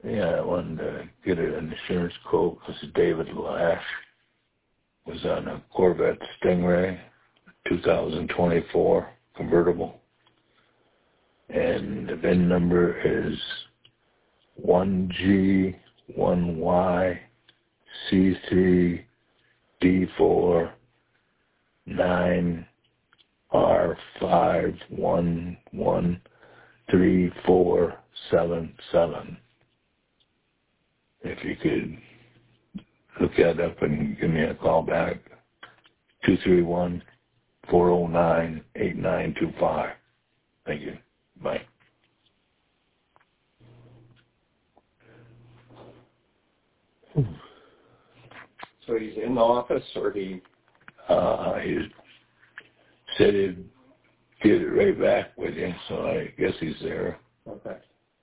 Yeah, I wanted to get an insurance quote. This is David Lash. Was on a Corvette Stingray, 2024 convertible. And the VIN number is 1G1Y CC D4 9R5113477. If you could look that up and give me a call back, 231-409-8925. Thank you. Bye. So he's in the office, or he said he'd get it right back with you, so I guess he's there. Okay.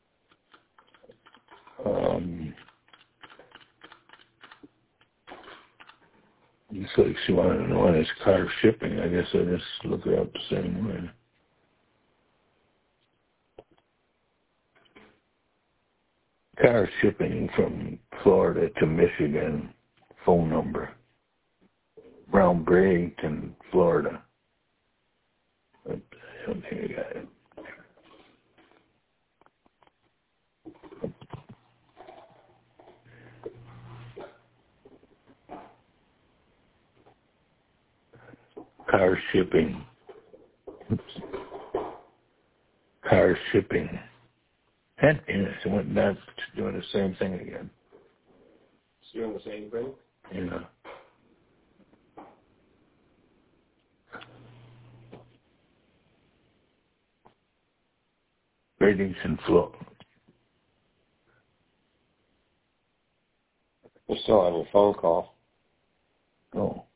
Looks like she wanted to know when his car shipping. I guess I just look it up the same way. Car shipping from Florida to Michigan. Phone number. Brown Bradenton, Florida. I don't think I got it. Car shipping. Oops. Car shipping. And it went back to doing the same thing again. It's doing the same thing? Yeah. Bradenton, Florida. We're still on your phone call. Oh.